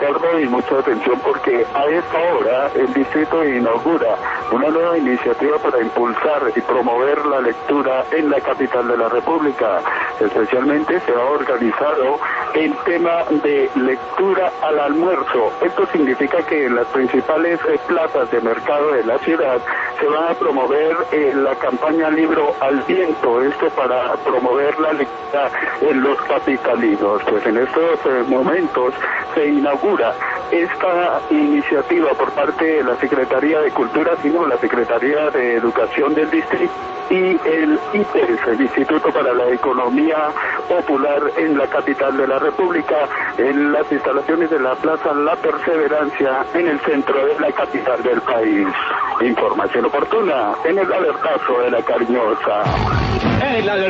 Ricardo, y mucha atención porque a esta hora el distrito inaugura una nueva iniciativa para impulsar y promover la lectura en la capital de la República. Especialmente se ha organizado el tema de lectura al almuerzo. Esto significa que en las principales plazas de mercado de la ciudad se va a promover la campaña Libro al Viento, esto para promover la lectura en los capitalinos. Pues en estos momentos se inaugura esta iniciativa por parte de la Secretaría de Cultura, sino la Secretaría de Educación del Distrito y el IPES, el Instituto para la Economía Popular en la capital de la República, en las instalaciones de la Plaza La Perseverancia, en el centro de la capital del país. Información oportuna en el alertazo de la Cariñosa.